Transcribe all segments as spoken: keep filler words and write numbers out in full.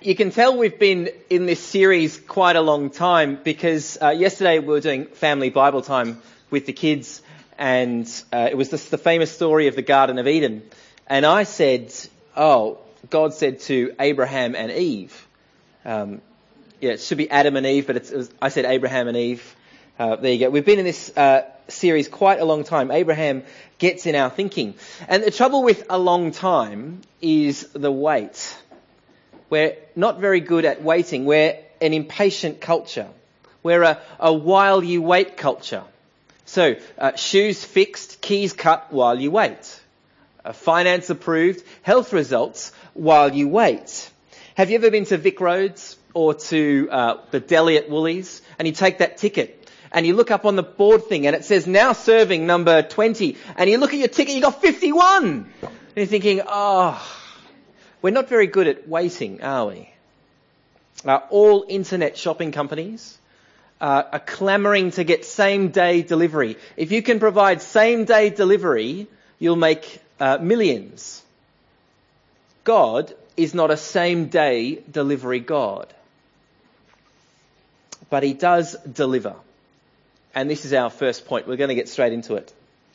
You can tell we've been in this series quite a long time because uh, yesterday we were doing family Bible time with the kids, and uh, it was this, the famous story of the Garden of Eden. And I said, oh, God said to Abraham and Eve. Um, yeah, it should be Adam and Eve, but it's, it was, I said Abraham and Eve. Uh, there you go. We've been in this uh, series quite a long time. Abraham gets in our thinking. And the trouble with a long time is the wait. We're not very good at waiting. We're an impatient culture. We're a, a while you wait culture. So, uh, shoes fixed, keys cut while you wait. Uh, finance approved, health results while you wait. Have you ever been to Vic Roads or to uh, the deli at Woolies and you take that ticket and you look up on the board thing and it says now serving number twenty and you look at your ticket, you got fifty-one. And you're thinking, oh... We're not very good at waiting, are we? Uh, all internet shopping companies uh, are clamouring to get same-day delivery. If you can provide same-day delivery, you'll make uh, millions. God is not a same-day delivery God. But he does deliver. And this is our first point. We're going to get straight into it.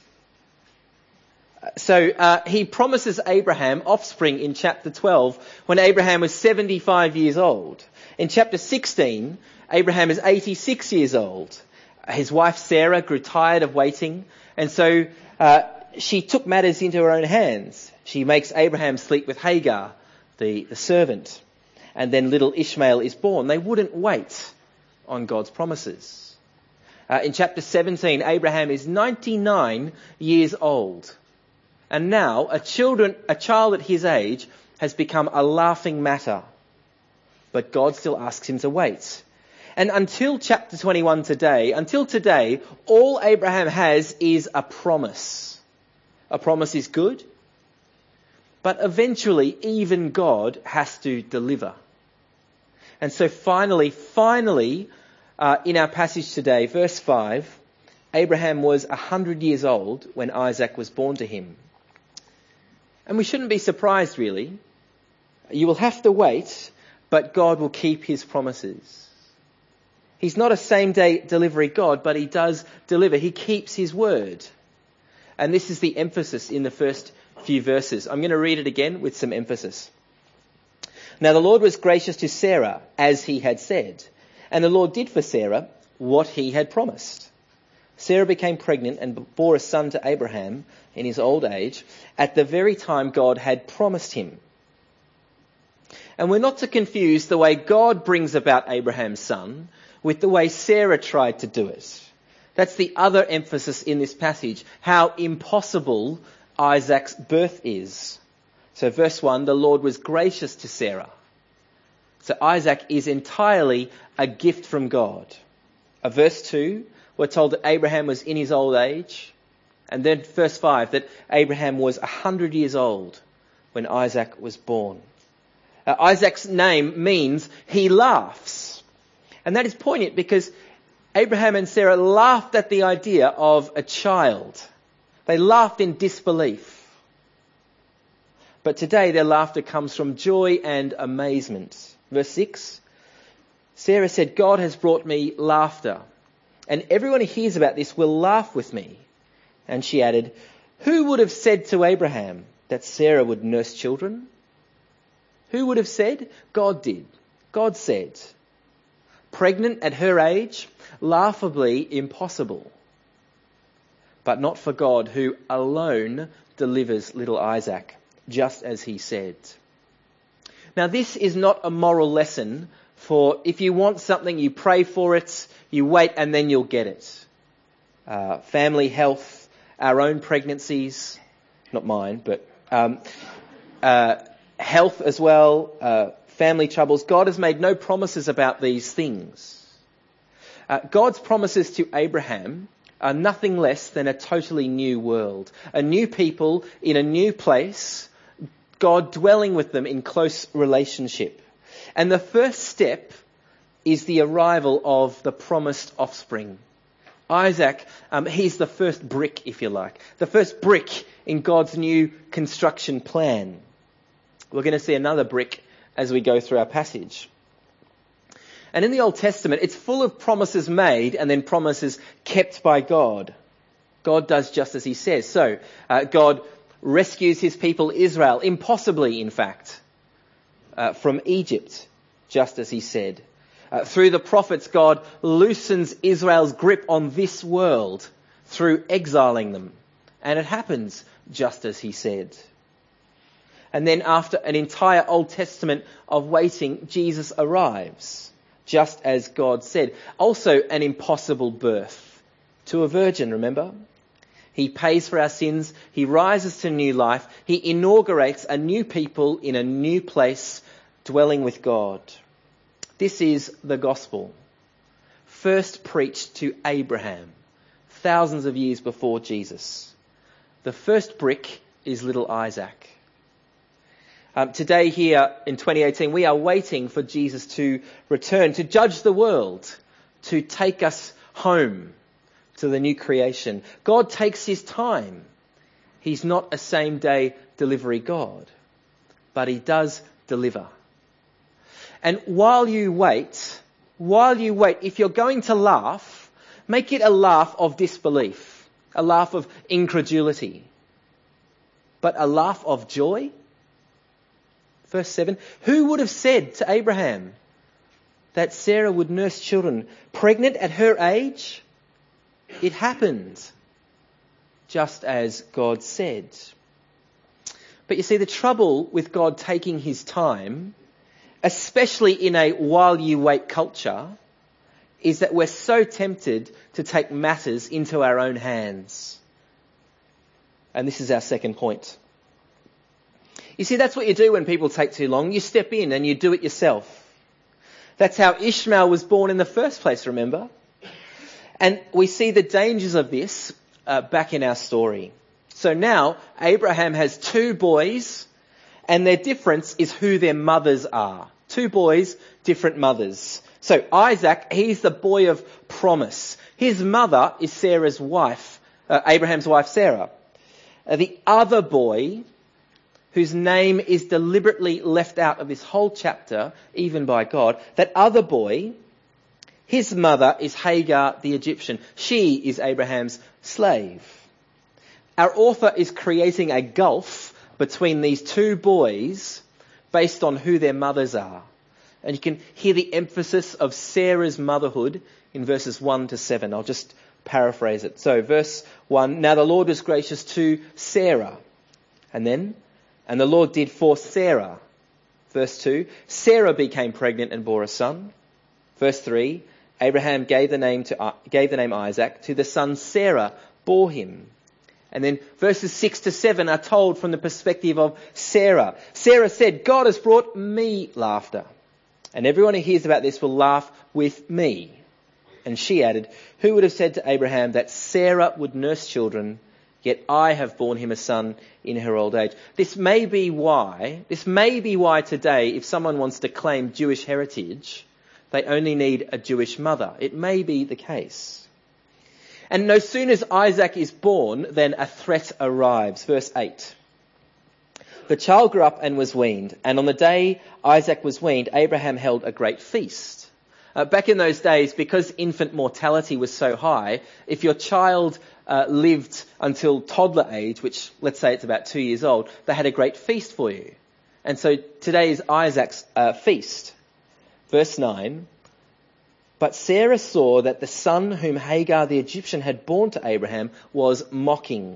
So uh, he promises Abraham offspring in chapter twelve when Abraham was seventy-five years old. In chapter sixteen, Abraham is eighty-six years old. His wife Sarah grew tired of waiting, and so uh, she took matters into her own hands. She makes Abraham sleep with Hagar, the, the servant, and then little Ishmael is born. They wouldn't wait on God's promises. Uh, in chapter seventeen, Abraham is ninety-nine years old. And now a children, a child at his age has become a laughing matter. But God still asks him to wait. And until chapter twenty-one today, until today, all Abraham has is a promise. A promise is good. But eventually, even God has to deliver. And so finally, finally, uh, in our passage today, verse five, Abraham was a hundred years old when Isaac was born to him. And we shouldn't be surprised, really. You will have to wait, but God will keep his promises. He's not a same-day delivery God, but he does deliver. He keeps his word. And this is the emphasis in the first few verses. I'm going to read it again with some emphasis. Now the Lord was gracious to Sarah, as he had said. And the Lord did for Sarah what he had promised. Sarah became pregnant and bore a son to Abraham in his old age at the very time God had promised him. And we're not to confuse the way God brings about Abraham's son with the way Sarah tried to do it. That's the other emphasis in this passage, how impossible Isaac's birth is. So verse one, the Lord was gracious to Sarah. So Isaac is entirely a gift from God. Uh, verse two, we're told that Abraham was in his old age. And then verse five, that Abraham was a hundred years old when Isaac was born. Uh, Isaac's name means he laughs. And that is poignant because Abraham and Sarah laughed at the idea of a child. They laughed in disbelief. But today their laughter comes from joy and amazement. Verse six, Sarah said, God has brought me laughter. And everyone who hears about this will laugh with me. And she added, who would have said to Abraham that Sarah would nurse children? Who would have said? God did. God said. Pregnant at her age, laughably impossible. But not for God, who alone delivers little Isaac, just as he said. Now this is not a moral lesson for if you want something, you pray for it, you wait and then you'll get it. Uh, family health, our own pregnancies, not mine, but um, uh, health as well, uh, family troubles. God has made no promises about these things. Uh, God's promises to Abraham are nothing less than a totally new world, a new people in a new place, God dwelling with them in close relationship. And the first step is the arrival of the promised offspring. Isaac, um, he's the first brick, if you like, the first brick in God's new construction plan. We're going to see another brick as we go through our passage. And in the Old Testament, it's full of promises made and then promises kept by God. God does just as he says. So, uh, God rescues his people Israel, impossibly in fact, uh, from Egypt, just as he said. Uh, through the prophets, God loosens Israel's grip on this world through exiling them. And it happens just as he said. And then after an entire Old Testament of waiting, Jesus arrives, just as God said. Also an impossible birth to a virgin, remember? He pays for our sins. He rises to new life. He inaugurates a new people in a new place, dwelling with God. This is the gospel, first preached to Abraham, thousands of years before Jesus. The first brick is little Isaac. Um, today here in twenty eighteen, we are waiting for Jesus to return, to judge the world, to take us home to the new creation. God takes his time. He's not a same-day delivery God, but he does deliver. And while you wait, while you wait, if you're going to laugh, make it a laugh of disbelief, a laugh of incredulity, but a laugh of joy. Verse seven, who would have said to Abraham that Sarah would nurse children pregnant at her age? It happened, just as God said. But you see, the trouble with God taking his time, especially in a while you wait culture, is that we're so tempted to take matters into our own hands. And this is our second point. You see, that's what you do when people take too long. You step in and you do it yourself. That's how Ishmael was born in the first place, remember? And we see the dangers of this uh, back in our story. So now Abraham has two boys, and their difference is who their mothers are. Two boys, different mothers. So Isaac, he's the boy of promise. His mother is Sarah's wife, uh, Abraham's wife Sarah. Uh, the other boy, whose name is deliberately left out of this whole chapter, even by God, that other boy, his mother is Hagar the Egyptian. She is Abraham's slave. Our author is creating a gulf between these two boys based on who their mothers are. And you can hear the emphasis of Sarah's motherhood in verses one to seven. I'll just paraphrase it. So verse one, now the Lord was gracious to Sarah. And then, and the Lord did for Sarah. Verse two, Sarah became pregnant and bore a son. Verse three, Abraham gave the name to uh, gave the name Isaac to the son Sarah bore him. And then verses six to seven are told from the perspective of Sarah. Sarah said, God has brought me laughter, and everyone who hears about this will laugh with me. And she added, who would have said to Abraham that Sarah would nurse children, yet I have borne him a son in her old age. This may be why, this may be why today, if someone wants to claim Jewish heritage, they only need a Jewish mother. It may be the case. And no sooner as Isaac is born, then a threat arrives. Verse eight. The child grew up and was weaned, and on the day Isaac was weaned, Abraham held a great feast. Uh, back in those days, because infant mortality was so high, if your child uh, lived until toddler age, which let's say it's about two years old, they had a great feast for you. And so today is Isaac's uh, feast. Verse nine, but Sarah saw that the son whom Hagar the Egyptian had borne to Abraham was mocking.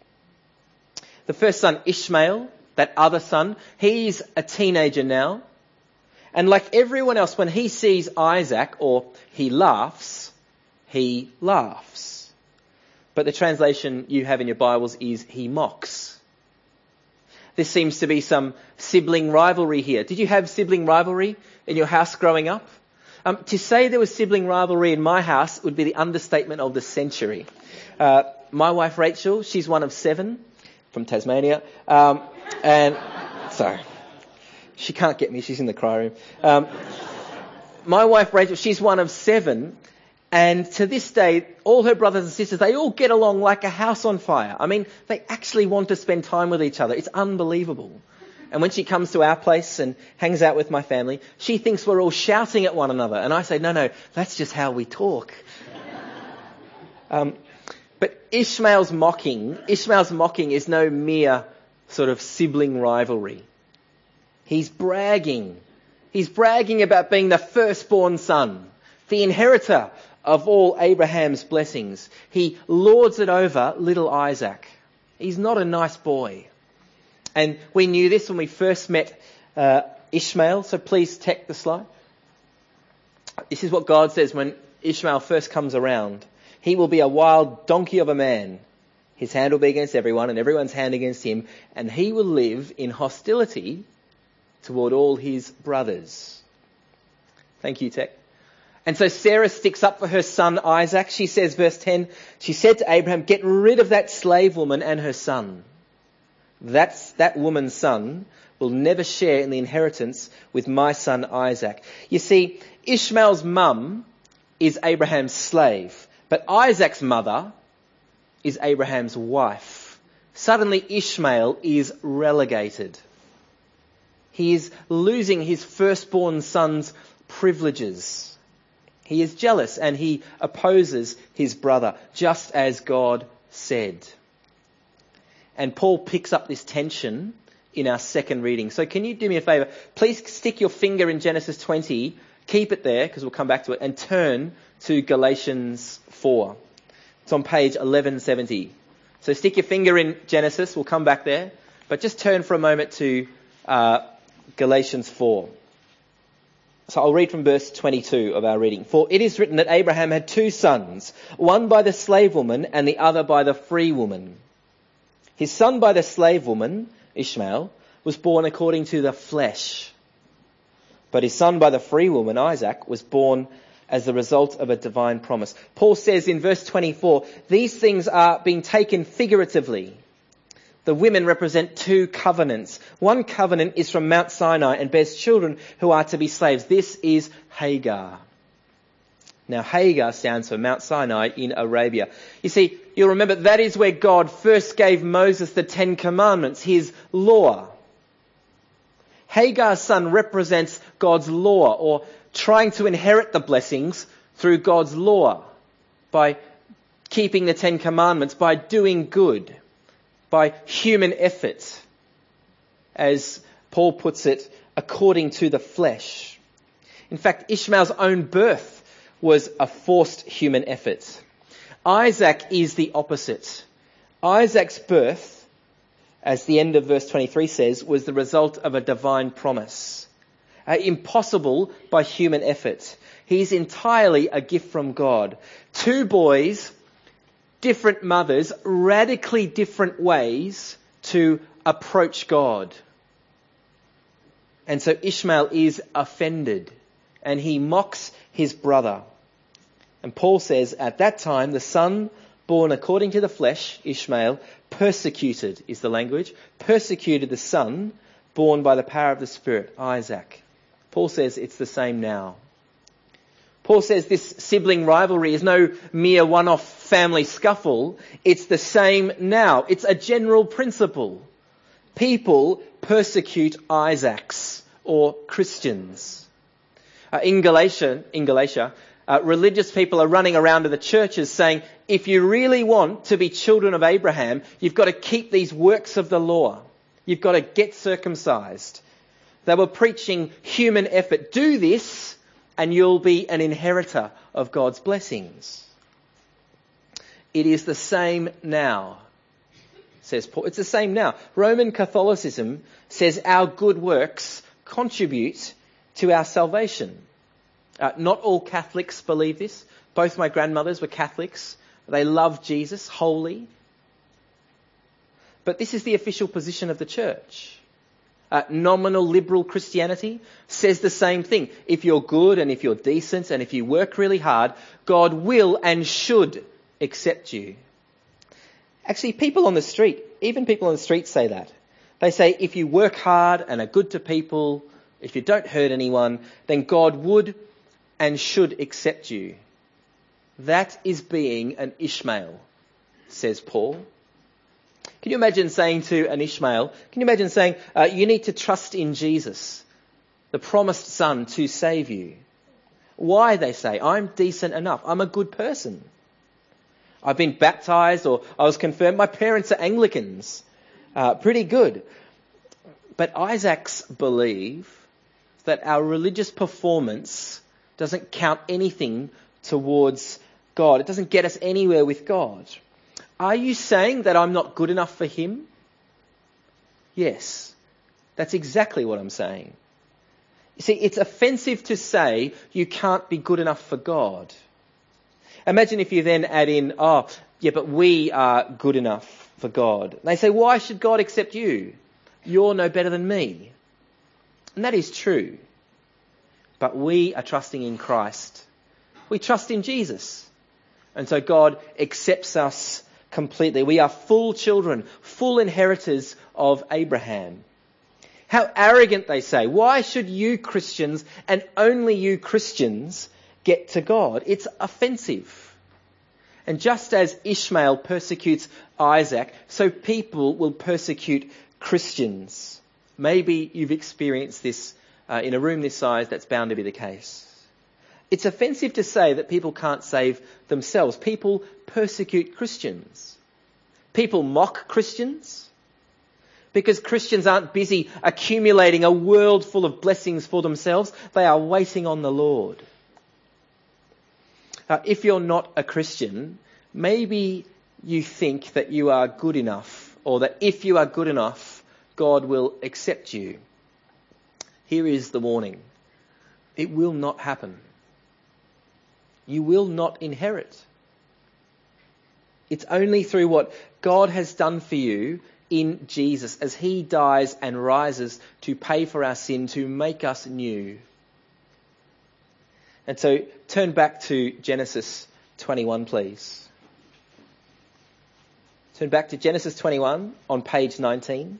The first son, Ishmael, that other son, he's a teenager now. And like everyone else, when he sees Isaac, or he laughs, he laughs. But the translation you have in your Bibles is he mocks. There seems to be some sibling rivalry here. Did you have sibling rivalry in your house growing up? Um, to say there was sibling rivalry in my house would be the understatement of the century. Uh, my wife Rachel, she's one of seven from Tasmania. Um, and sorry, she can't get me. She's in the cry room. Um, my wife Rachel, she's one of seven. And to this day, all her brothers and sisters, they all get along like a house on fire. I mean, they actually want to spend time with each other. It's unbelievable. And when she comes to our place and hangs out with my family, she thinks we're all shouting at one another. And I say, no, no, that's just how we talk. um, but Ishmael's mocking, Ishmael's mocking is no mere sort of sibling rivalry. He's bragging. He's bragging about being the firstborn son, the inheritor of all Abraham's blessings. He lords it over little Isaac. He's not a nice boy. And we knew this when we first met uh, Ishmael. So please take the slide. This is what God says when Ishmael first comes around. He will be a wild donkey of a man. His hand will be against everyone and everyone's hand against him. And he will live in hostility toward all his brothers. Thank you, Tech. And so Sarah sticks up for her son Isaac. She says, verse ten, she said to Abraham, get rid of that slave woman and her son. That's, that woman's son will never share in the inheritance with my son Isaac. You see, Ishmael's mum is Abraham's slave, but Isaac's mother is Abraham's wife. Suddenly Ishmael is relegated. He is losing his firstborn son's privileges. He is jealous and he opposes his brother, just as God said. And Paul picks up this tension in our second reading. So can you do me a favour? Please stick your finger in Genesis twenty, keep it there because we'll come back to it, and turn to Galatians four. It's on page eleven seventy. So stick your finger in Genesis, we'll come back there, but just turn for a moment to uh, Galatians four. So I'll read from verse twenty-two of our reading. For it is written that Abraham had two sons, one by the slave woman and the other by the free woman. His son by the slave woman, Ishmael, was born according to the flesh. But his son by the free woman, Isaac, was born as the result of a divine promise. Paul says in verse twenty-four, these things are being taken figuratively. The women represent two covenants. One covenant is from Mount Sinai and bears children who are to be slaves. This is Hagar. Now Hagar stands for Mount Sinai in Arabia. You see, you'll remember that is where God first gave Moses the Ten Commandments, his law. Hagar's son represents God's law, or trying to inherit the blessings through God's law by keeping the Ten Commandments, by doing good, by human effort, as Paul puts it, according to the flesh. In fact, Ishmael's own birth was a forced human effort. Isaac is the opposite. Isaac's birth, as the end of verse twenty-three says, was the result of a divine promise. Uh, impossible by human effort. He's entirely a gift from God. Two boys, different mothers, radically different ways to approach God. And so Ishmael is offended and he mocks his brother. And Paul says at that time the son born according to the flesh, Ishmael, persecuted is the language, persecuted the son born by the power of the Spirit, Isaac. Paul says it's the same now. Paul says this sibling rivalry is no mere one-off family scuffle. It's the same now. It's a general principle. People persecute Isaacs or Christians. Uh, in Galatia, in Galatia, uh, religious people are running around to the churches saying, if you really want to be children of Abraham, you've got to keep these works of the law. You've got to get circumcised. They were preaching human effort. Do this and you'll be an inheritor of God's blessings. It is the same now, says Paul. It's the same now. Roman Catholicism says our good works contribute to our salvation. Uh, not all Catholics believe this. Both my grandmothers were Catholics. They loved Jesus, holy. But this is the official position of the church. Uh, nominal liberal Christianity says the same thing. If you're good and if you're decent and if you work really hard, God will and should accept you. Actually, people on the street, even people on the street say that. They say if you work hard and are good to people, if you don't hurt anyone, then God would and should accept you. That is being an Ishmael, says Paul. Can you imagine saying to an Ishmael, can you imagine saying, uh, you need to trust in Jesus, the promised son to save you? Why, they say, I'm decent enough. I'm a good person. I've been baptized or I was confirmed. My parents are Anglicans. Uh, pretty good. But Isaacs believe that our religious performance doesn't count anything towards God. It doesn't get us anywhere with God. Are you saying that I'm not good enough for him? Yes, that's exactly what I'm saying. You see, it's offensive to say you can't be good enough for God. Imagine if you then add in, oh, yeah, but we are good enough for God. They say, why should God accept you? You're no better than me. And that is true. But we are trusting in Christ. We trust in Jesus. And so God accepts us completely. We are full children, full inheritors of Abraham. How arrogant, they say. Why should you Christians and only you Christians get to God? It's offensive. And just as Ishmael persecutes Isaac, so people will persecute Christians. Maybe you've experienced this uh, in a room this size. That's bound to be the case. It's offensive to say that people can't save themselves. People persecute Christians. People mock Christians because Christians aren't busy accumulating a world full of blessings for themselves. They are waiting on the Lord. Uh, if you're not a Christian, maybe you think that you are good enough, or that if you are good enough, God will accept you. Here is the warning. It will not happen. You will not inherit. It's only through what God has done for you in Jesus, as he dies and rises to pay for our sin, to make us new. And so turn back to Genesis twenty-one, please. Turn back to Genesis twenty-one on page nineteen.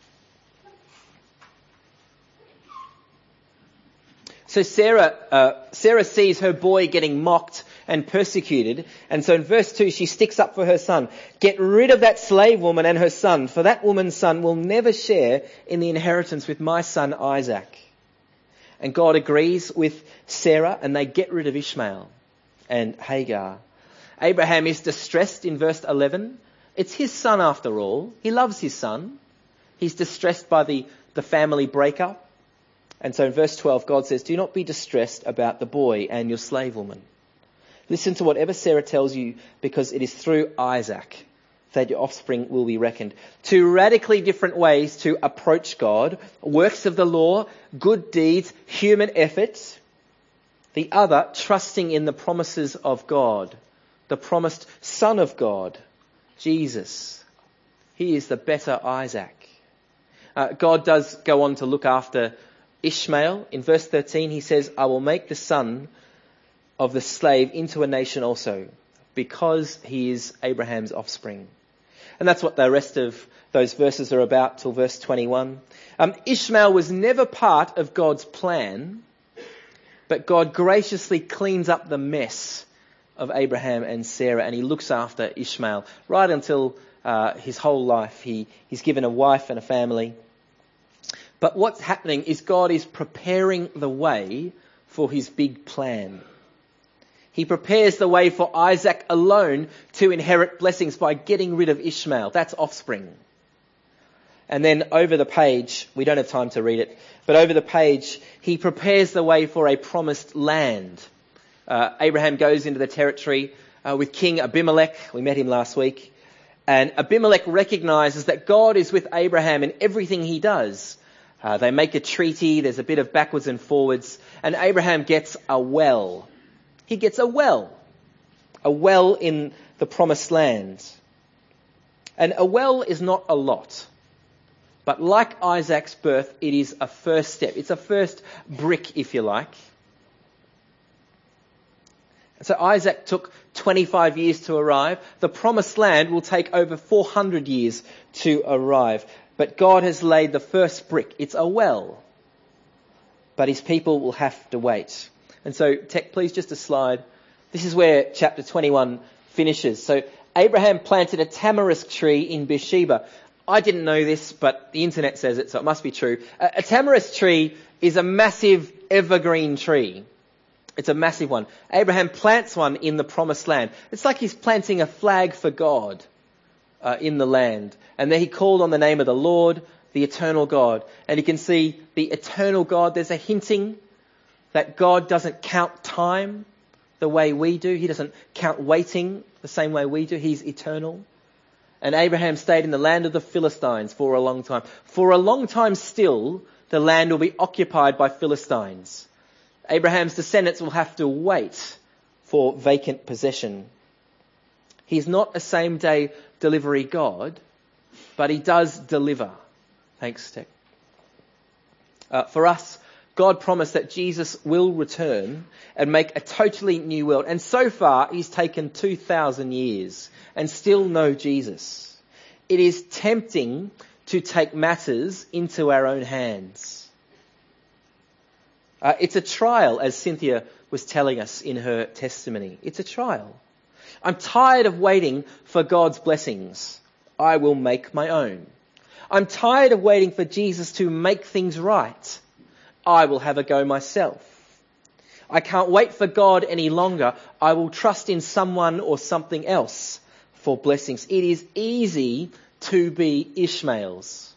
So Sarah, uh, Sarah sees her boy getting mocked and persecuted. And so in verse two, she sticks up for her son. Get rid of that slave woman and her son, for that woman's son will never share in the inheritance with my son Isaac. And God agrees with Sarah, and they get rid of Ishmael and Hagar. Abraham is distressed in verse eleven. It's his son after all. He loves his son. He's distressed by the, the family breakup. And so in verse twelve, God says, do not be distressed about the boy and your slave woman. Listen to whatever Sarah tells you, because it is through Isaac that your offspring will be reckoned. Two radically different ways to approach God. Works of the law, good deeds, human effort. The other, trusting in the promises of God. The promised Son of God, Jesus. He is the better Isaac. Uh, God does go on to look after Ishmael. In verse thirteen, he says, I will make the son of the slave into a nation also, because he is Abraham's offspring. And that's what the rest of those verses are about till verse twenty-one. Um, Ishmael was never part of God's plan, but God graciously cleans up the mess of Abraham and Sarah, and he looks after Ishmael right until uh, his whole life. He, he's given a wife and a family. But what's happening is God is preparing the way for his big plan. He prepares the way for Isaac alone to inherit blessings by getting rid of Ishmael. That's offspring. And then over the page, we don't have time to read it, but over the page, he prepares the way for a promised land. Uh, Abraham goes into the territory uh, with King Abimelech. We met him last week. And Abimelech recognizes that God is with Abraham in everything he does. Uh, they make a treaty. There's a bit of backwards and forwards. And Abraham gets a well. He gets a well. A well in the promised land. And a well is not a lot. But like Isaac's birth, it is a first step. It's a first brick, if you like. So Isaac took twenty-five years to arrive. The promised land will take over four hundred years to arrive. But God has laid the first brick. It's a well. But his people will have to wait. And so, Tech, please, just a slide. This is where chapter twenty-one finishes. So Abraham planted a tamarisk tree in Beersheba. I didn't know this, but the internet says it, so it must be true. A, a tamarisk tree is a massive evergreen tree. It's a massive one. Abraham plants one in the promised land. It's like he's planting a flag for God uh, in the land. And then he called on the name of the Lord, the eternal God. And you can see the eternal God. There's a hinting that God doesn't count time the way we do. He doesn't count waiting the same way we do. He's eternal. And Abraham stayed in the land of the Philistines for a long time. For a long time still, the land will be occupied by Philistines. Abraham's descendants will have to wait for vacant possession. He's not a same-day delivery God, but he does deliver. Thanks, Tech. Uh, for us, God promised that Jesus will return and make a totally new world. And so far, he's taken two thousand years and still no Jesus. It is tempting to take matters into our own hands. Uh, it's a trial, as Cynthia was telling us in her testimony. It's a trial. I'm tired of waiting for God's blessings. I will make my own. I'm tired of waiting for Jesus to make things right. I will have a go myself. I can't wait for God any longer. I will trust in someone or something else for blessings. It is easy to be Ishmaels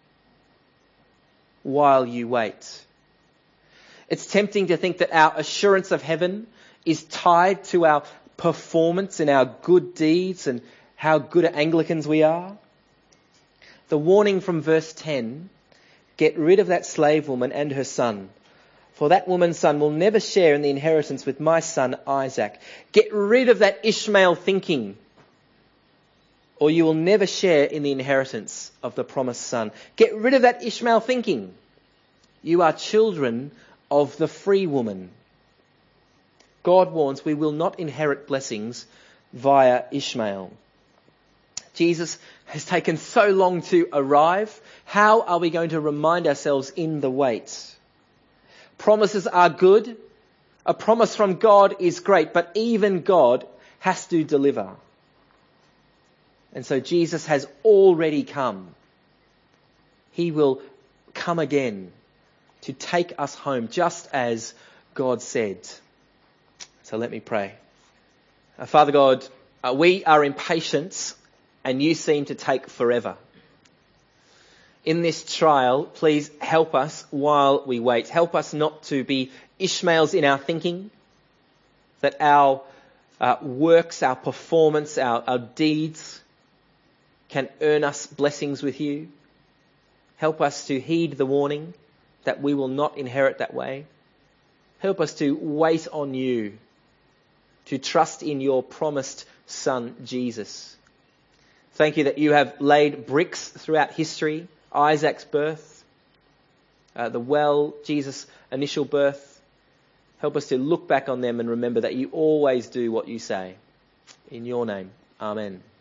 while you wait. It's tempting to think that our assurance of heaven is tied to our performance and our good deeds and how good Anglicans we are. The warning from verse ten, get rid of that slave woman and her son, for that woman's son will never share in the inheritance with my son Isaac. Get rid of that Ishmael thinking, or you will never share in the inheritance of the promised son. Get rid of that Ishmael thinking. You are children of the free woman. God warns we will not inherit blessings via Ishmael. Jesus has taken so long to arrive. How are we going to remind ourselves in the wait? Promises are good. A promise from God is great, but even God has to deliver. And so Jesus has already come. He will come again to take us home, just as God said. So let me pray. Uh, Father God, uh, we are impatient and you seem to take forever. In this trial, please help us while we wait. Help us not to be Ishmaels in our thinking, that our uh, works, our performance, our, our deeds can earn us blessings with you. Help us to heed the warning that we will not inherit that way. Help us to wait on you, to trust in your promised Son, Jesus. Thank you that you have laid bricks throughout history, Isaac's birth, uh, the well, Jesus' initial birth. Help us to look back on them and remember that you always do what you say. In your name, amen.